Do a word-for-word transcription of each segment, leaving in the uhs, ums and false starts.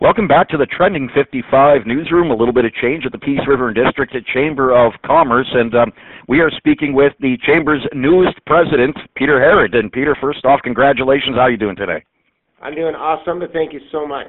Welcome back to the Trending fifty-five newsroom. A little bit of change at the Peace River and District Chamber of Commerce, and um, we are speaking with the Chamber's newest president, Peter Herod. And Peter, first off, congratulations. How are you doing today? I'm doing awesome, and thank you so much.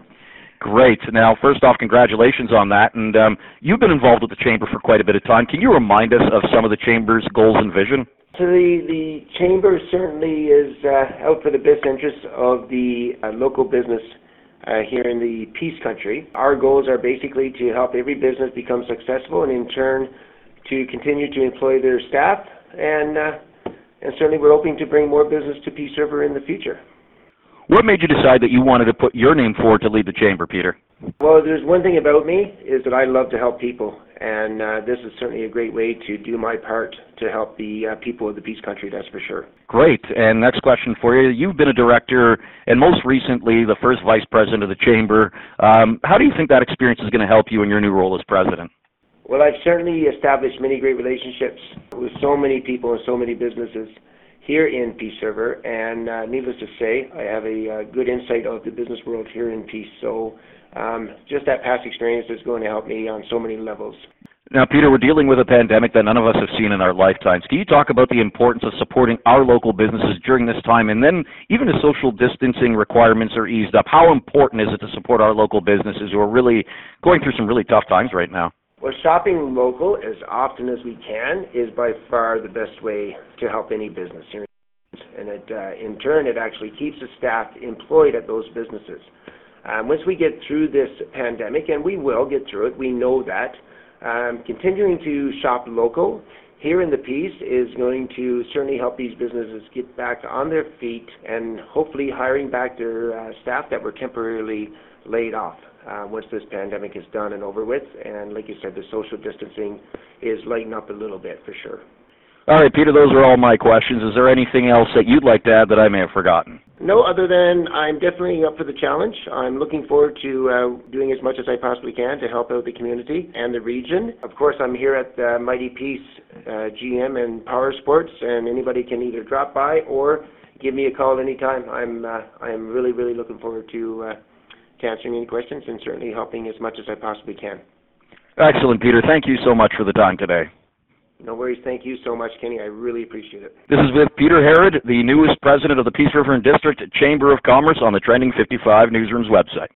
Great. Now, first off, congratulations on that. And um, you've been involved with the Chamber for quite a bit of time. Can you remind us of some of the Chamber's goals and vision? So the, the Chamber certainly is uh, out for the best interests of the uh, local business Uh, here in the Peace Country. Our goals are basically to help every business become successful and in turn to continue to employ their staff, and uh, and certainly we're hoping to bring more business to Peace River in the future. What made you decide that you wanted to put your name forward to lead the Chamber, Peter? Well, there's one thing about me is that I love to help people, and uh, this is certainly a great way to do my part to help the uh, people of the Peace Country, that's for sure. Great. And next question for you. You've been a director and most recently the first vice president of the Chamber. Um, how do you think that experience is going to help you in your new role as president? Well, I've certainly established many great relationships with so many people and so many businesses here in Peace River, and uh, needless to say, I have a uh, good insight of the business world here in Peace. So um, just that past experience is going to help me on so many levels. Now, Peter, we're dealing with a pandemic that none of us have seen in our lifetimes. Can you talk about the importance of supporting our local businesses during this time? And then even as social distancing requirements are eased up, how important is it to support our local businesses who are really going through some really tough times right now? Well, shopping local as often as we can is by far the best way to help any business here. And it, uh, in turn, it actually keeps the staff employed at those businesses. Um, once we get through this pandemic, and we will get through it, we know that, um, continuing to shop local here in the Peace is going to certainly help these businesses get back on their feet and hopefully hiring back their uh, staff that were temporarily laid off. Uh, once this pandemic is done and over with, and like you said, the social distancing is lighting up a little bit for sure. All right, Peter, those are all my questions. Is there anything else that you'd like to add that I may have forgotten? No, other than I'm definitely up for the challenge. I'm looking forward to uh, doing as much as I possibly can to help out the community and the region. Of course, I'm here at uh, Mighty Peace uh, G M and Power Sports, and anybody can either drop by or give me a call anytime. I'm uh, I'm really, really looking forward to uh, to answering any questions and certainly helping as much as I possibly can. Excellent, Peter. Thank you so much for the time today. No worries. Thank you so much, Kenny. I really appreciate it. This is with Peter Herod, the newest president of the Peace River and District Chamber of Commerce on the Trending fifty-five Newsroom's website.